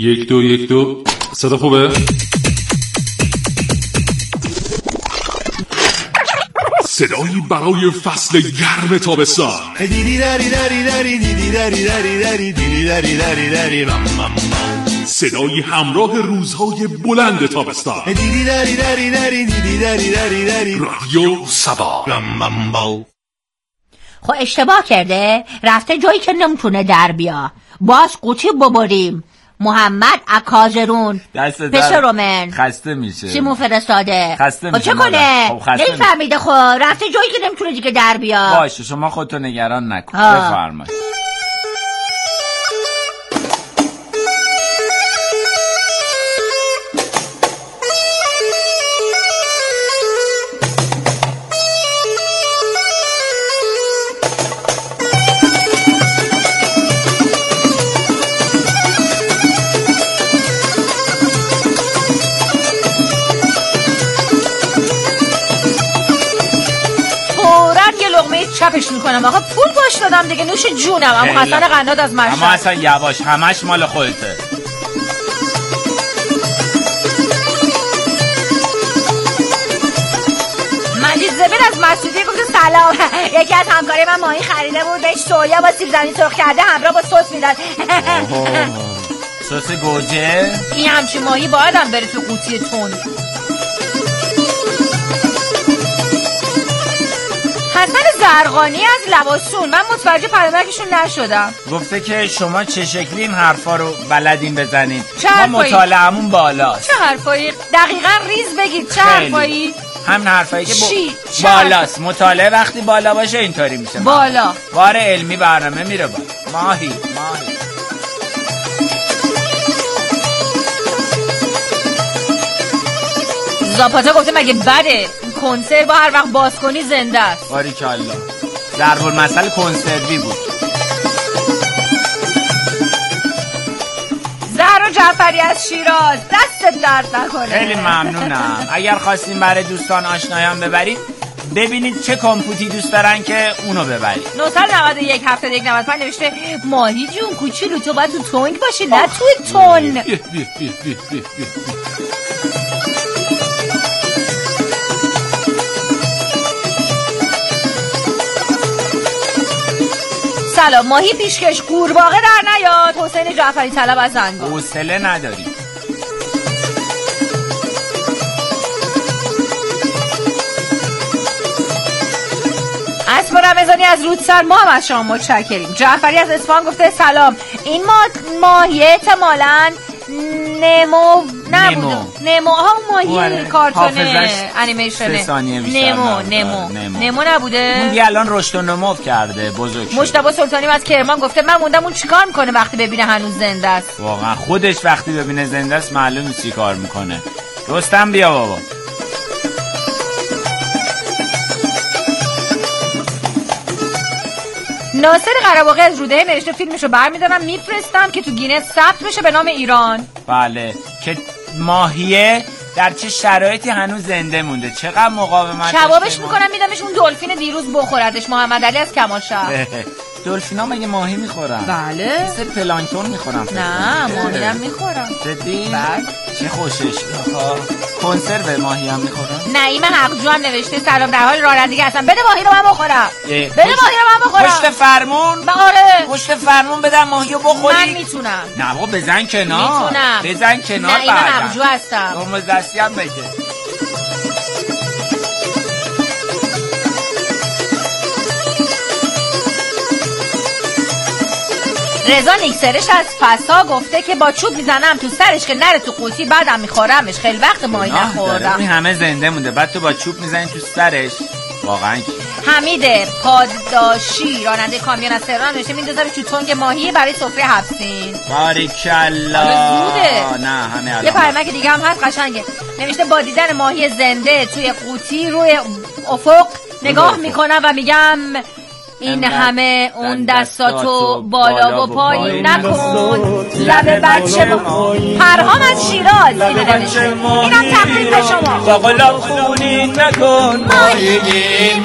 1 2 1 2. صدا خوبه؟ صدایی برای فصل گرم تابستان. صدایی همراه روزهای بلند تابستان. رادیو سبا. خب اشتباه کرده، رفته جایی که نمیتونه در بیا. باز قوطی ببریم. محمد اکازرون پیش رومن خسته میشه. چی فرستاده؟ خسته میشه. چه کنه؟ نمیفهمیده. خب رفته جایی که نمیتونه دیگه در بیا. باشه شما خودتو نگران نکن. بفرمایید. چپش میکنم آقا، پول باش دادم دیگه، نوش جونم. اما حسن قناد از مشهد. اما اصلا یواش، همش مال خودته. مجید زبیر از مسعودی گفت سلام. یکی از همکاری من ماهی خریده بود، بهش سویا با سیب زمینی سرخ کرده همراه با سس میداد. سس گوجه؟ این همچین ماهی باید هم بره تو قوطی تون. حسن زرقانی از لباسون، من متوجه پیامکشون نشدم. گفته که شما چه شکلی این حرفا رو بلدین بزنین. ما مطالعه‌مون بالاست. چه حرفایی؟ دقیقاً ریز بگید. چه حرفایی؟ همین حرفایی که بالاست. مطالعه وقتی بالا باشه اینطوری میشه. بالا بار علمی برنامه میره با. ماهی زاپاتا گفته مگه بده؟ کنسرو هر وقت باز کنی زنده است. باریکالله. ضرب المثل کنسروی بود. زهرا جعفری از شیراز، دست درد نکنه. خیلی ممنونم. اگر خواستین برای دوستان آشنایان ببرید، ببینید چه کامپوتی دوست دارن که اونو ببرید. 991 71 95 نوشته ماهی جون کوچولو تو باید تو تونگ باشی نه توی تون. سلام، ماهی پیشکش قورباغه در نیاد. حسین جعفری طلب از زنگان. حوصله نداری. اسم رمضانی از رودسر، ما هم از شما متشکریم. جعفری از اصفهان گفته سلام، این ماهی احتمالاً نمو نبوده. نمو ها ماهی کارتونه انیمیشنه. نمو نبوده. اون دیگه الان رشد و نمو کرده، بزرگ شد. مجتبی سلطانی از کرمان گفته من موندم اون چیکار میکنه وقتی ببینه هنوز زنده است. واقعا خودش وقتی ببینه زنده است معلومه چیکار میکنه. رستم بیا بابا. ناصر قره‌باغی از روده نوشته فیلمشو برمی‌دارم میفرستم که تو گینس ثبت بشه به نام ایران. بله، که ماهیه در چه شرایطی هنوز زنده مونده، چقدر مقاومت جوابش میکنم میدمش اون دلفین دیروز بخوردش. محمد علی از کمالشهر. دلفینا مگه ماهی میخورن؟ بله. مثل پلانکتون میخورن. نه ماهی هم میخورن. جدی؟ بله. چه خوشش. کنسرو ماهی هم میخورن. نعیم حقجو هم نوشته سلام، در حال رانندگی هستم، بده ماهی رو من بخورم. بده ماهی رو من بخورم. پشت فرمون؟ آره. پشت فرمون بدم ماهی رو بخوری. من میتونم. نه بابا بزن کنار. میتونم. بزن کنار. نعیم حقجو هستم. رمز دستی هم بگه. رضا نیکسرش از فسا گفته که با چوب میزنم تو سرش که نره تو قوطی، بعدم میخورمش. خیلی وقت ماهی نخوردم. این همه زنده مونده بعد تو با چوب میزنی تو سرش. واقعا حمید پاداشی راننده کامیون از تهران نوشته میندازم تو تنگ ماهی برای سفره حبسین. باریکلا. زوده. نه همه یه پیامک دیگه هم هست قشنگه، نوشته با دیدن ماهی زنده توی قوطی روی افق نگاه میکنم و میگم این همه اون دستاتو بالا و پایین نکن، لب بچه پرهام از شیراز اینم تقدیم به شما. باقلا خونی نکن ماهیگیر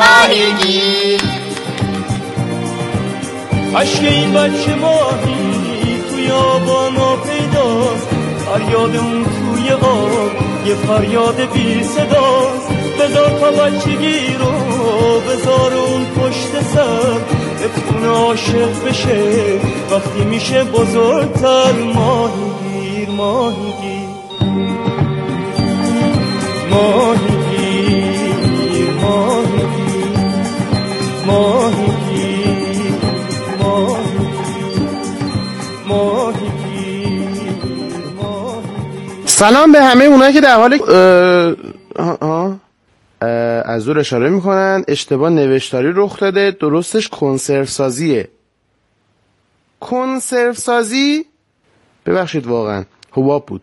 ماهیگیر. عشق این بچه ماهی توی بیابانا پیداست، فریاد اون توی آب یه فریاد بی صداست. بذار تا بچگی رو بذار اون پشت سر، بتونه عاشق بشه وقتی میشه بزرگتر. ماهیگیر ماهیگیر ماهیگیر ماهیگیر ماهیگیر ماهیگیر ماهیگیر. سلام به همه اونایی که در حال از دور اشاره میکنن اشتباه نوشتاری رخ داده، درستش کنسرو سازیه. کنسرو سازی، ببخشید واقعا حباب بود.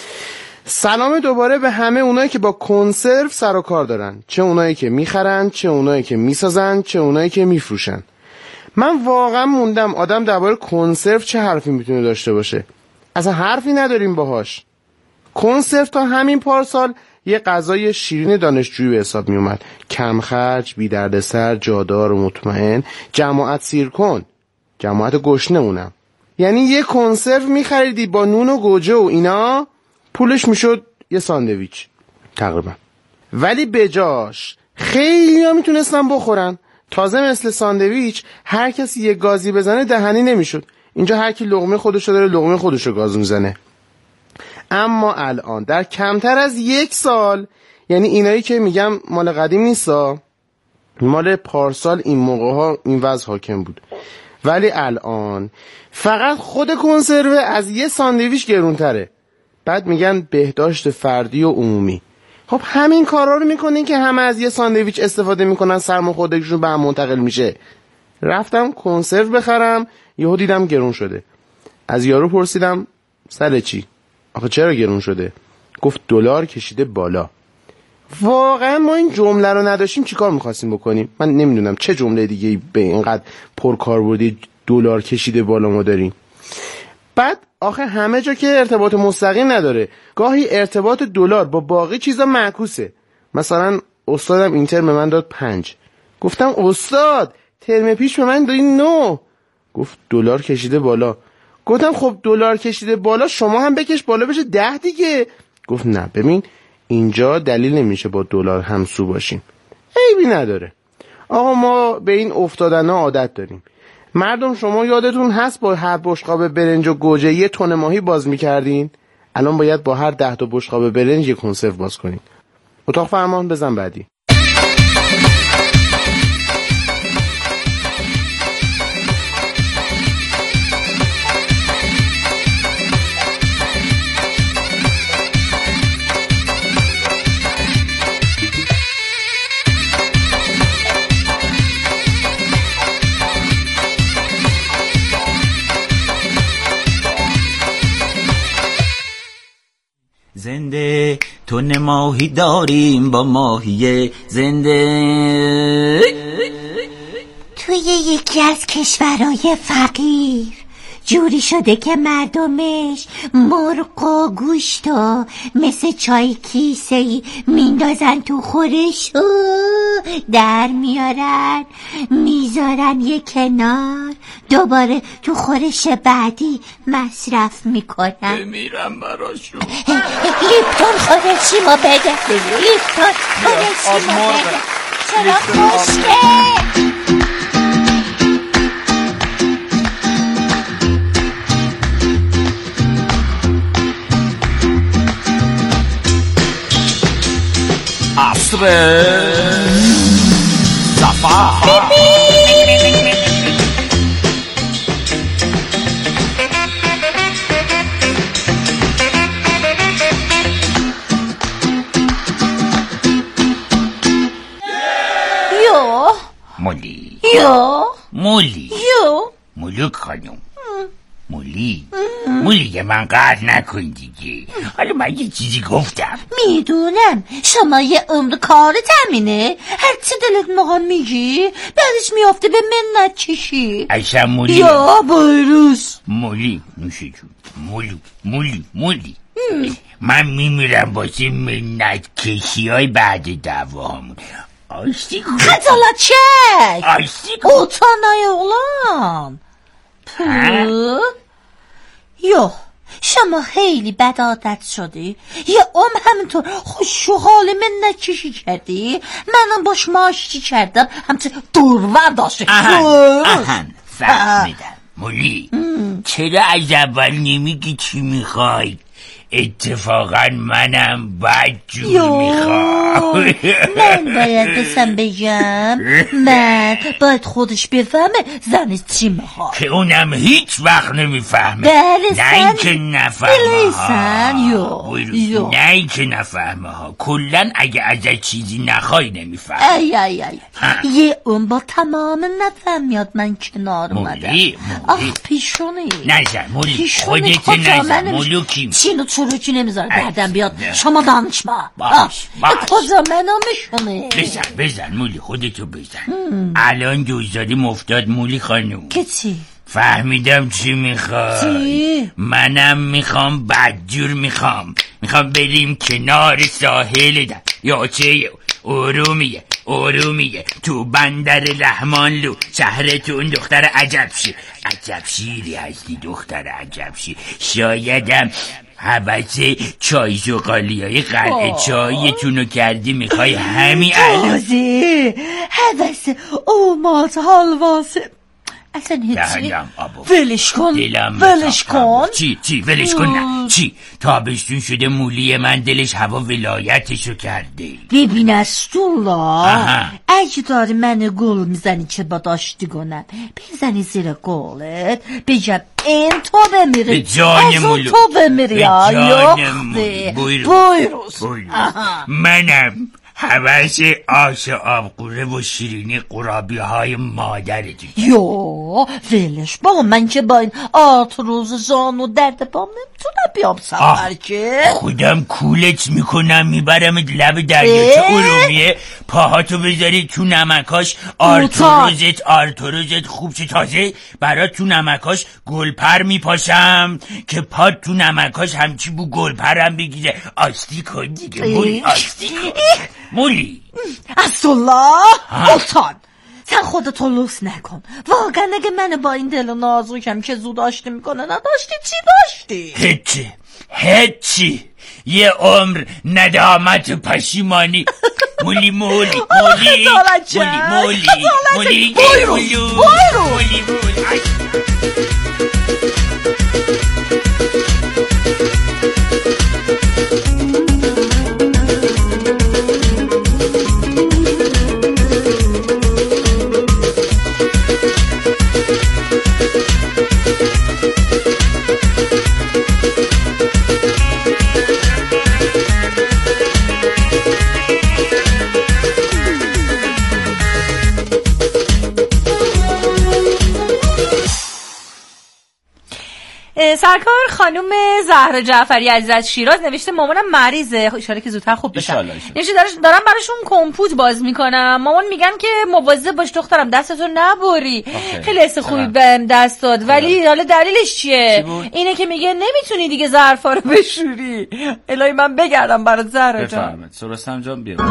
سلام دوباره به همه اونایی که با کنسرو سر و کار دارن، چه اونایی که میخرن، چه اونایی که میسازن، چه اونایی که میفروشن. من واقعا موندم آدم درباره کنسرو چه حرفی میتونه داشته باشه. اصلا حرفی نداریم باهاش. کنسرو تا همین پارسال یه غذای شیرین دانشجویی به حساب می اومد. کم خرج، بی دردسر، جادار و مطمئن، جماعت سیر کن، جماعت گشنه اونم. یعنی یه کنسرو می خریدی با نون و گوجه و اینا، پولش می شد یه ساندویچ تقریبا. ولی بجاش خیلی ها می تونستن بخورن. تازه مثل ساندویچ هر کسی یه گازی بزنه دهنی نمی شد. اینجا هر کی لقمه خودشو داره لقمه خودشو گاز میزنه. اما الان در کمتر از 1 سال، یعنی اینایی که میگم مال قدیم نیستا، مال پارسال این موقع ها این وضع حاکم بود، ولی الان فقط خود کنسرو از یه ساندویچ گرونتره. بعد میگن بهداشت فردی و عمومی. خب همین کارا رو میکنین که همه از یه ساندویچ استفاده میکنن، سرماخوردگیشون به هم منتقل میشه. رفتم کنسرو بخرم، یهو دیدم گرون شده. از یارو پرسیدم سر چی؟ آخه چرا گرون شده؟ گفت دلار کشیده بالا. واقعا ما این جمله رو نداشتیم چیکار می‌خواستیم بکنیم؟ من نمیدونم چه جمله دیگه به اینقدر پرکاربردی دلار کشیده بالا ما داریم. بعد آخه همه جا که ارتباط مستقیم نداره، گاهی ارتباط دلار با باقی چیزا معکوسه. مثلا استادم این ترم به من داد 5. گفتم استاد ترم پیش به من دادی 9. گفت دلار کشیده بالا. گفتم خب دلار کشیده بالا، شما هم بکش بالا بشه 10 دیگه. گفت نه ببین اینجا دلیل نمیشه با دلار همسو باشیم. عیبی نداره آقا، ما به این افتادن ها عادت داریم. مردم شما یادتون هست با هر بشقاب برنج و گوجه 1 تن ماهی باز میکردین؟ الان باید با هر 10 تا بشقاب برنج 1 کنسرو باز کنین. اتاق فرمان بزن بعدی. زنده تن ماهی داریم با ماهی زنده. توی یکی از کشورهای فقیر جوری شده که مردمش مرغ و گوشت و مثل چای کیسه‌ای میندازن تو خورش و در میارن میذارن یه کنار، دوباره تو خورش بعدی مصرف میکنن. بمیرم براشون. لیپتون خورشی ما بده، لیپتون خورشی ما بده. چرا خوشگه؟ عصر صفا. مولی مولوک خانم، مولی که من قهر نکن دیگه. حالا من یه چیزی گفتم. میدونم شما یه عمر کار تمینه، هر چی دلت موقع میگی بعدش میافته به منت چشی. اصلا مولی یا بایروس مولی نوشه جون. مولی من میمیرم واسه منت کشی های بعد دعواهامون. آشتی کن خجالت چک. آشتی کن اوتانای اولان. یو شما خیلی بد عادت شدی. یه همینطور خوش و حال من نکشی کردی. منم باش ماشتی کردم همچه دورور داشته. اهن فهمیدم. مولی چرا از اول نمیگی چی میخوای؟ اتفاقا منم بدجور میخوام. من باید بسم بگم من باید خودش بفهمه زنش چی میخواد که اونم هیچ وقت نمیفهمه. بله نه اینکه نفهمه ها. نه اینکه نفهمه ها. کلن اگه ازت چیزی نخوای نمیفهمه. ای یه اون با تمام نفهمیاد من کنار اومدم. پیشونی نزن مولی خودت نزن مولوکیم. چینو چروکی نمیذاره دردم بیاد. شما دانشما کجا منو میشونه. بزن مولی خودتو بزن. الان دوزاری مفتاد مولی خانوم. که چی؟ فهمیدم چی میخوای. منم میخوام بدجور میخوام بریم کنار ساحل یا چه ارومیه تو بندر رحمانلو شهرتون دختر عجب شیری هستی دختر عجب شیر. شایدم حوث چای زغالی های قلعه چایتونو کردی میخوای همین الان حوث اومات حالواسه اصلا هیچی. ولش کن چی ولش کن نه چی تابستون شده مولی من دلش هوا ولایتشو کرده. ببین استولا اگه داری من گل میزنی چه با داشتی گنم بزنی زیر گلت بگم این تو بمیری به جان مولو تو بمیری. به جان بویروز منم حوث آش آبقوره و شیرینی قرابی های مادر دیگه. ولش با من که با این آرتروز زان و درد پام نمیتونم بیام سفر که خودم کولت میکنم میبرم لب دریاچه ارومیه پاهاتو بذاری تو نمکاش آرتروزت خوب چه تازه برات تو نمکاش گلپر میپاشم که پات تو نمکاش همچی بو گلپرم بگیره. آستی کن دیگه مولی اصلا افتان سن خودتو لوس نکن. واقعا اگه من با این دل و نازوکم که زود آشتی میکنه نداشتی چی داشتی؟ هیچی یه عمر ندامت و پشیمانی. مولی سرکار خانم زهرا جعفری عزیز از شیراز نوشته مامانم مریضه. اشاره که زودتر خوب بشه. نوشته دارم براشون کمپوت باز میکنم. مامان میگن که مواظب باش دخترم دستتو نبری. خیلی حس خوبی بهم دست داد ولی حالا دلیلش چیه؟ اینه که میگه نمیتونی دیگه ظرفا رو بشوری. الهی من بگردم برات زهرا جان. بفرمایید سرستم جان بیا.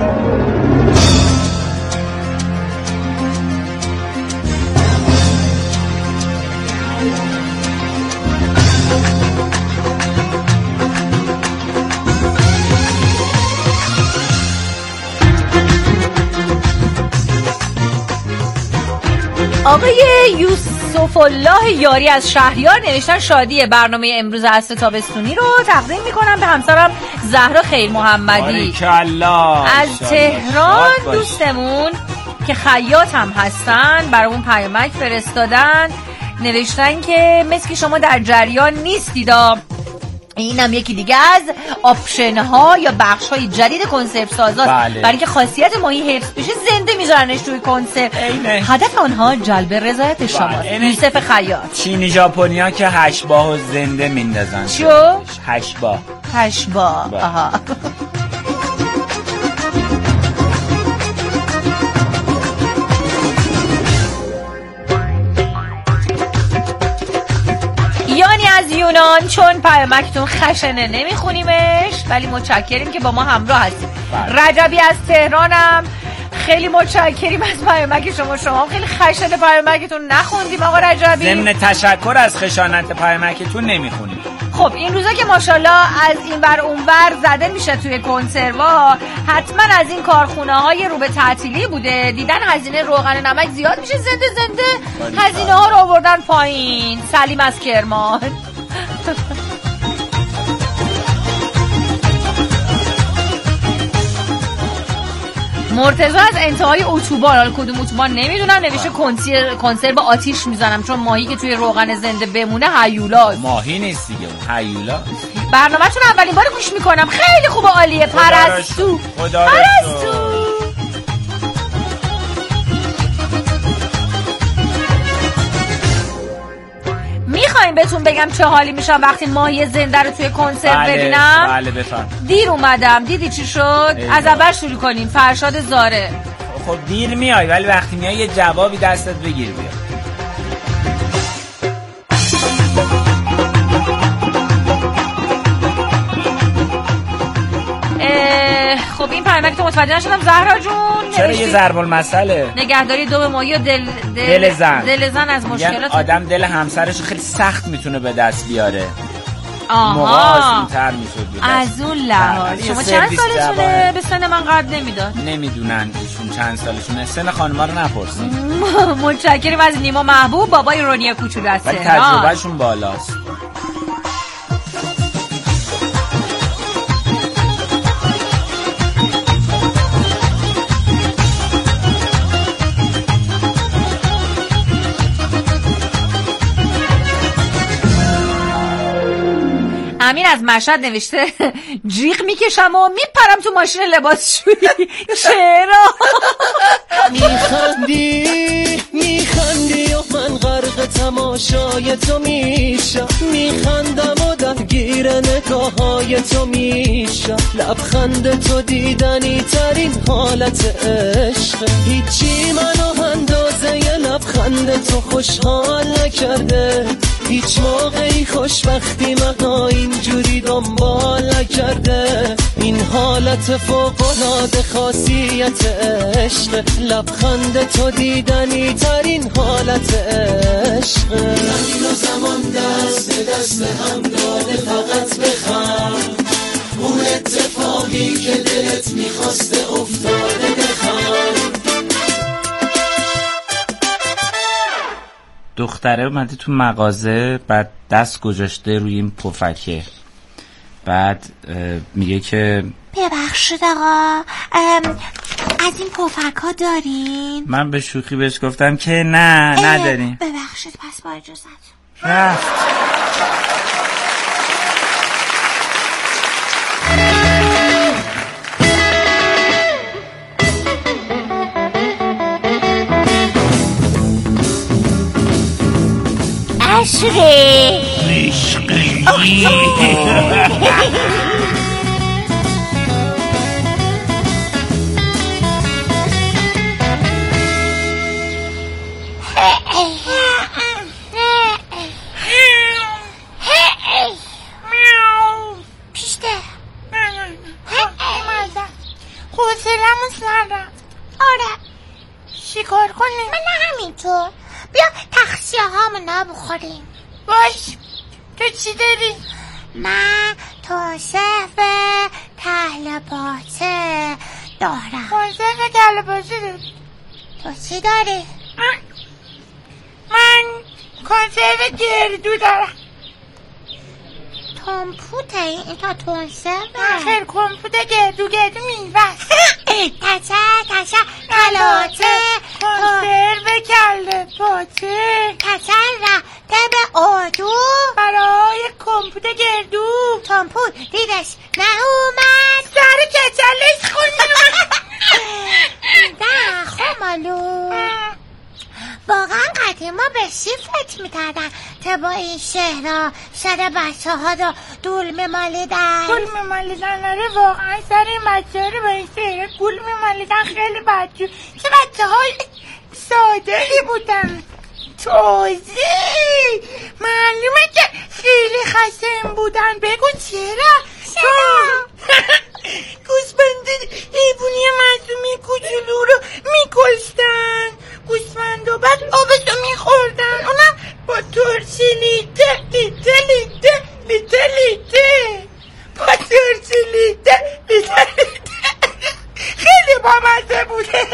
آقای یوسف الله یاری از شهریار نوشتن شادی برنامه امروز عصر تابستونی رو تقدیم میکنم به همسرم زهرا خیر محمدی از تهران. دوستمون که خیاط هم هستن برامون پیامک فرستادن نوشتن که مثل شما در جریان نیستیدا. اینم یکی دیگه از آپشن ها یا بخش های جدید کنسرو سازات. برای اینکه خاصیت ماهی حفظ بشه زنده میذارنش توی کنسرو. هدف آنها جلب رضایت شماست. یوسف خیاط. چینی ژاپنیا که 8 باه زنده میندازن. چو 8 باه. آها. یعنی از یونان چون پیامکتون خشنه نمیخونیمش ولی متشکریم که با ما همراه هستیم. رجبی از تهرانم خیلی متشکریم از پیامک شما خیلی خشن پیامکتون نخوندیم آقا رجبی. ضمن تشکر از خشانت پیامکتون نمیخونیم. خب این روزا که ماشاءالله از این ور اون ور زده میشه توی کنسروا، حتما از این کارخونه های رو به تعطیلی بوده، دیدن هزینه روغن نمک زیاد میشه، زنده هزینه ها رو آوردن پایین. سلیم از کرمان. مرتضی از انتهای اتوبان، حالا کدوم اتوبان نمیدونم، نوشته کنسرو آتیش میزنم چون ماهی که توی روغن زنده بمونه هیولاست. ماهی نیست دیگه، هیولا. برنامه‌تون اولین بار گوش میکنم، خیلی خوبه، عالیه. پرستو میخوایم بهتون بگم چه حالی میشم وقتی ماهی زنده رو توی کنسرت ببینم؟ بله بفرم. دیر اومدم، دیدی چی شد؟ از اول شروع کنیم. فرشاد زاره. خب دیر میای ولی وقتی میای یه جوابی دستت بگیر بیا. خب این پیامک تو متوجه نشدم زهرا جون. چرا یه ضرب المثله؟ نگهداری دو ماهی و دل زن از مشکلات. آدم دل همسرش خیلی سخت میتونه به دست بیاره. آها آسون‌تر میشد از اون لحاظ. شما چند سالتونه؟ به سن من قد نمیداد. نمیدونن ایشون چند سالشونه، سن خانم‌ها رو نپرسین. متشکرم از نیما محبوب، بابای رونیا کوچولو از ولی تجربهشون بالاست. امین از مشهد نوشته جیغ میکشم و میپرم تو ماشین لباسشویی. چرا؟ میخندی و من غرق تماشای تو میشم، میخندم و درگیر نگاه های تو میشم، لبخند تو دیدنی ترین حالت عشق، هیچی منو اندازه ی لبخند تو خوشحال نکرده، هیچ موقعی خوشبختی منو اینجوری دنبال نکرده، این حالت فوق‌العاده خاصیت عشق، لبخند تو دیدنی ترین حالت عشق، زمین و زمان دست هم داده فقط بخوام، اون اتفاقی که دلت میخواسته افتاده بخوام. دختره اومده تو مغازه، بعد دست گذاشته روی این پفکه، بعد میگه که ببخشید آقا از این پفک ها دارین؟ من به شوخی بهش گفتم که نه نداریم. ببخشید پس با اجازت رفت. چیکار کنیم؟ من همینطور بیا تخصیه هامونو بخوریم. باش. تو چی داری؟ من توصف تهل باته دارم. توصف تهل باته داری؟ تو چی داری؟ من کنسرو گردو دارم. کمپوته این تا تونسه خیر کمپوته گردو میوست تچه کلاته کنسرو کله پاچه کچل رفته به آدو برای کمپوت گردو کمپوت دیدش نه اومد سر کچلش خونی نه خمالو واقعا قدیما به چی فکر میکردن که با این شهرها سر بچه ها رو دول میمالیدن آره واقعا سر این بچه ها رو با این شهرها گول میمالیدن. خیلی بچه چه بچه های سادهی بودن. توزی معلومه که خیلی خشن بودن. بگو چرا؟ گوزبند ایبونی آبسومی کوچولو رو میکشتن، گوسفندو بعد آبسو میخوردن، اونم با ترشی لیته لیته لیته لیته لیته، با ترشی لیته لیته لیته. خیلی بامزه بوده.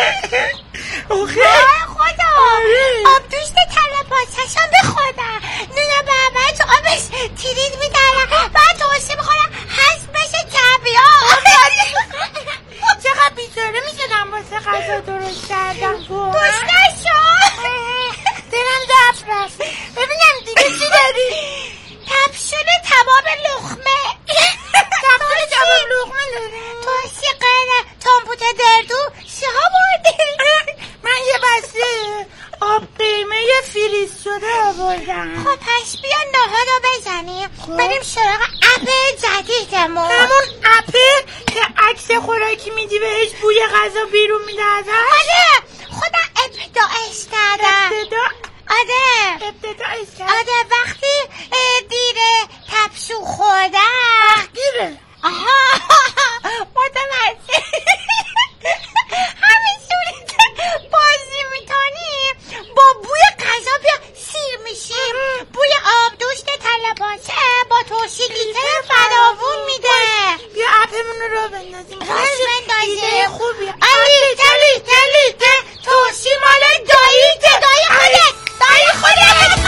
خدا آب دوشت تله پاچشم بخوردن، نون بربر تو آبش تیرید میدارن، بعد توشه بخورن هست بشه کبیار. چقدر بیچاره میشدم واسه غذا درست کردم. گوش نشو، دلم دف رفت. ببینم دیگه چی داری؟ کپسول تباب لخمه. کپسول تباب لخمه داری؟ توشه قره تامپوت دردو شها برده. من یه بسته آب قیمه فریز شده آوردم. خب پس بیا ناهار رو بزنیم، بریم سراغ اپ جدیدمون. همون اپه که عکس خوراکی میدی بهش بوی غذا بیرون میده ازش؟ آره خودم ابتداعش کردم. آره وقتی دیره کپسول خوردم گیره. آها متوجه. همین جوری که بازی میکنیم با بوی غذا بیا سیر میشیم. بوی آب دوشت تله پاچه با ترشی لیته فراوون میده. بیا اپمون رو بندازیم. ایده خوبیه. لیته لیته لیته ترشی مال داییته. دایی خودت.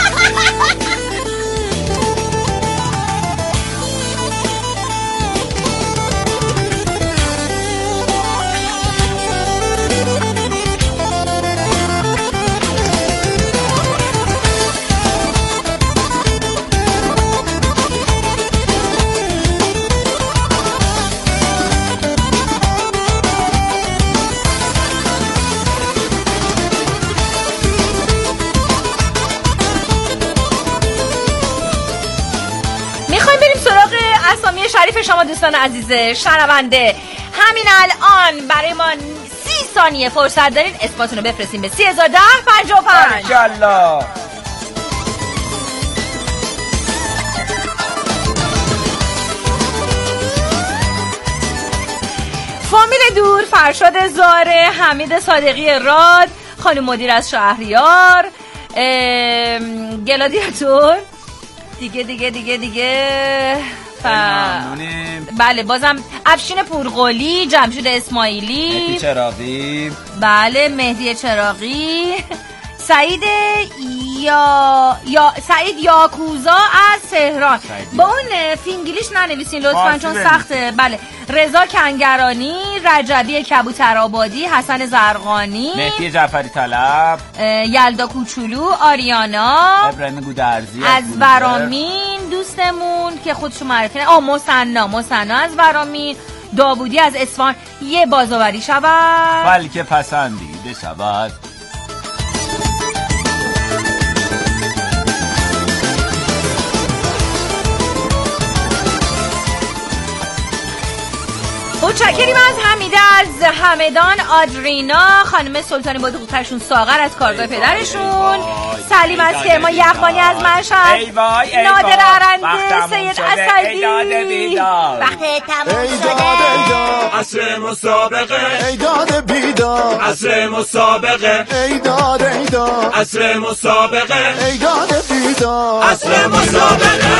اسامی شریف شما دوستان عزیز شنونده. همین الان برای ما 30 ثانیه فرصت دارین اسماتون رو بفرستین به 301055. ماشاءالله. فامیل دور، فرشاد زاره، حمید صادقی راد، خانم مدیر از شهریار، گلادیاتور، دیگه بله بازم افشین پورقلی، جمشید اسماعیلی، مهدی چراغی، بله مهدی چراغی، سعید یاکوزا از تهران. با اون فینگلیش ننویسین لطفا چون سخته. بله رضا کنگرانی، رجبی کبوترآبادی، حسن زرقانی، مهدی جعفری طلب، یلدا کوچولو، آریانا، ابراهیم گودرزی از ورامین دوستمون که خودشو معرفی مصنا از ورامین، داوودی از اصفهان. یه بازآوری شود بلکه پسندیده شود. متشکریم از حمیده از همدان، آدرینا، خانم سلطانی با دخترشون ساغر از کارگاه پدرشون، سلیم از کرمان، یغمانی از مشهد، نادر ارنده، سید اسدی. وقت تموم شده. عصر مسابقه ایداد بیداد، عصر مسابقه ایداد عصر مسابقه ایداد بیداد، عصر مسابقه.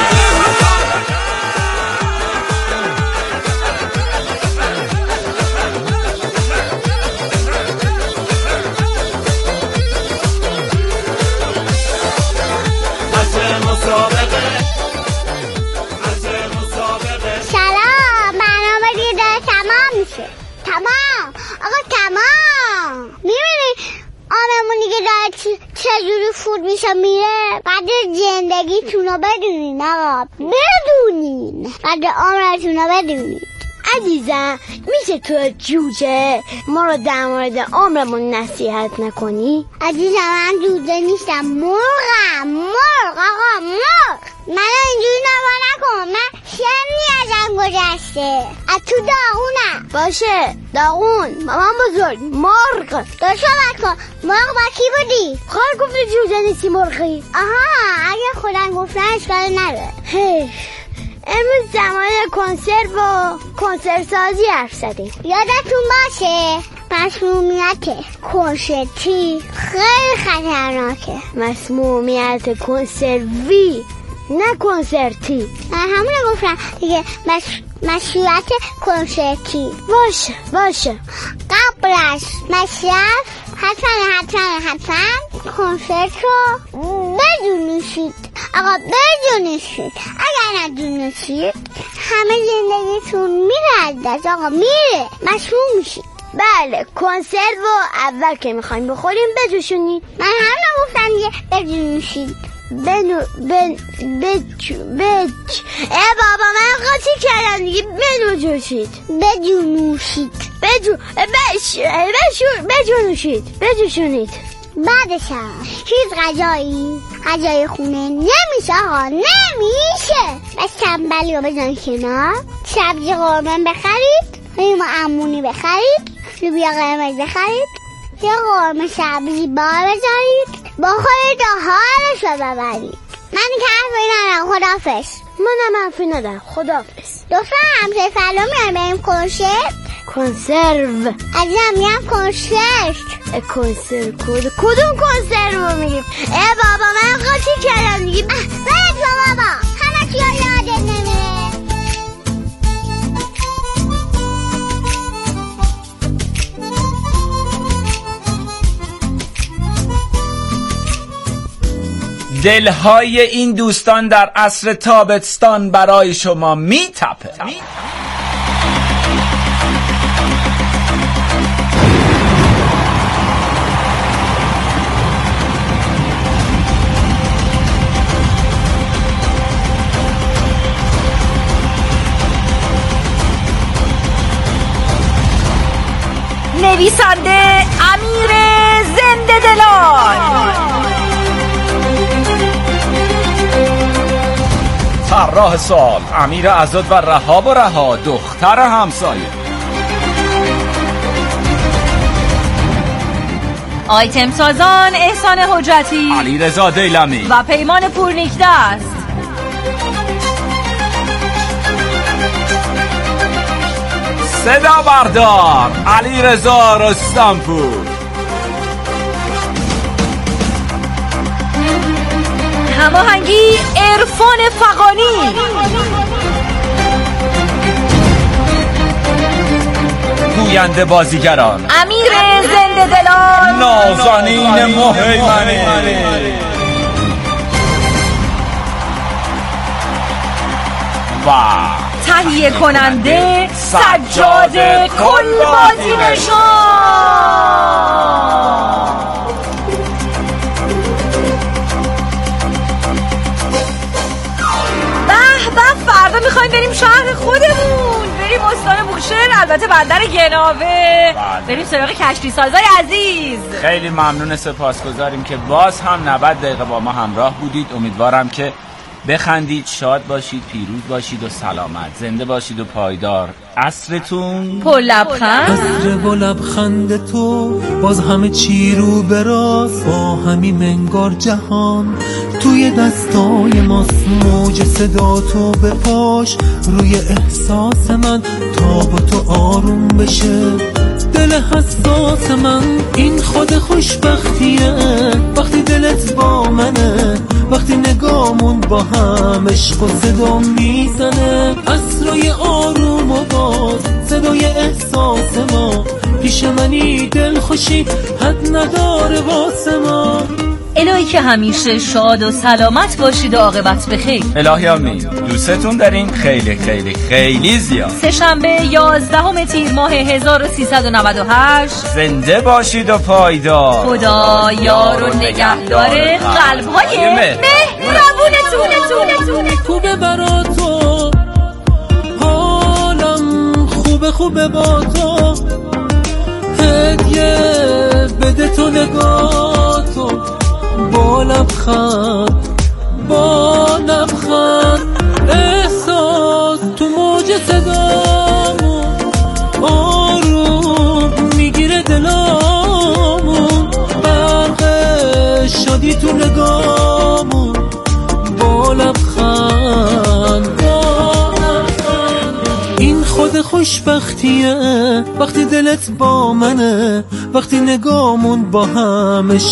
سلام، برنامه دیده تمام میشه. تمام آقا تمام. میبینی آممونی که داره چجوری فوت میشه میره. بعد زندگیتون رو بدونین آقا، بدونین بعد عمرتون رو بدونین. عزیزم میشه تو جوجه ما رو در مورد عمرمون نصیحت نکنی؟ عزیزم من جوجه نیستم، مرغم. آقا مرغ. من اینجوری نگاه نکن، من شمی ازم گذشته. از تو داغونم. باشه داغون مامان بزرگ مرغ. داشت کن مرغ با کی بودی؟ خود گفتی جوجه نیستی مرغی. آها اگه خودم گفتن اشکال نداره. امروز زمان کنسرو و کنسرت سازی حرف زدیم. یادتون باشه مسمومیت کنسرتی خیلی خطرناکه. مسمومیت کنسروی نه کنسرتی. همونه گفتم دیگه. مسمومیت کنسرتی. باشه قبل از مصرف حتما کنسرت رو بدونیشید. آقا بدونیشید. اگر ندونیشید همه زندگیتون میره از دست. آقا میره، مسموم میشید. بله، کنسرو اول که میخوایم بخوریم بجوشونید. من همه گفتم دیگه بدونیشید. بابا من قاطی کردم دیگه. بجوشید. بجوشونید. بعدش هیچ غذای خونه نمیشه. آقا نمیشه. بس تنبلی رو بزن کنار. سبزی قرمه بخرید، لیمو عمونی بخرید، لوبیا قرمز بخرید، یه قرمه سبزی بار بذارید، با خودت حالش رو ببرید. من که حرفی ندارم. خداحافظ. منم حرفی ندارم. خداحافظ. دوستان همسایه فلا میان بریم کنسرو. عزیزم میام کنسرت. کدوم کنسرو میگیم؟ بابا من قاطی کردم دیگه. برد بابا همه چی یادت نمیره. دلهای این دوستان در عصر تابستان برای شما میتپه. نویسنده امیر زنده دلان، طراح سال امیر عزت و رها دختر همسایه، آیتم سازان احسان حجتی، علیرضا دیلمی و پیمان پورنیکدست. صدا بردار علیرضا رستمپور، هماهنگی عرفان فغانی، گوینده بازیگران امیر زنده دلان، نازنین مهیمنی و تهیه کننده سجاد کلبازی نشان. به فردا میخوایم بریم شهر خودمون، بریم استان بوشهر، البته بندر گناوه، بریم سراغ کشتی سازای عزیز. خیلی ممنون، سپاسگزاریم که باز هم 90 دقیقه با ما همراه بودید. امیدوارم که بخندید، شاد باشید، پیروز باشید و سلامت، زنده باشید و پایدار. عصرتون پر لبخند. عصر و لبخند تو باز همه چی رو براست، با همین منگار جهان توی دستای ماست. موج صدا تو بپاش روی احساس من تا با تو آروم بشه دل حساس من. این خود خوشبختیه وقتی دلت با منه، وقتی نگامون با هم عشق و صدا میزنه. عصرای آروم و باز صدای احساس ما، پیش منی دل خوشی حد نداره واسه ما. الهی که همیشه شاد و سلامت باشید و عاقبت بخیر. الهی آمین. دوستتون داریم خیلی خیلی خیلی زیاد. سه‌شنبه 11 تیر ماه 1398. زنده باشید و پایدار. خدا یار و نگهدار قلب‌های مهربونتون. خوبه برا تو حالم، خوبه با تو، هدیه بده تو نگاه تو، با لبخند احساس تو موج صدامون، آروم میگیره دلامون، برق شادی تو نگامون، با لبخند این خود خوش خوشبختیه وقتی دلت با منه، وقتی نگامون با همه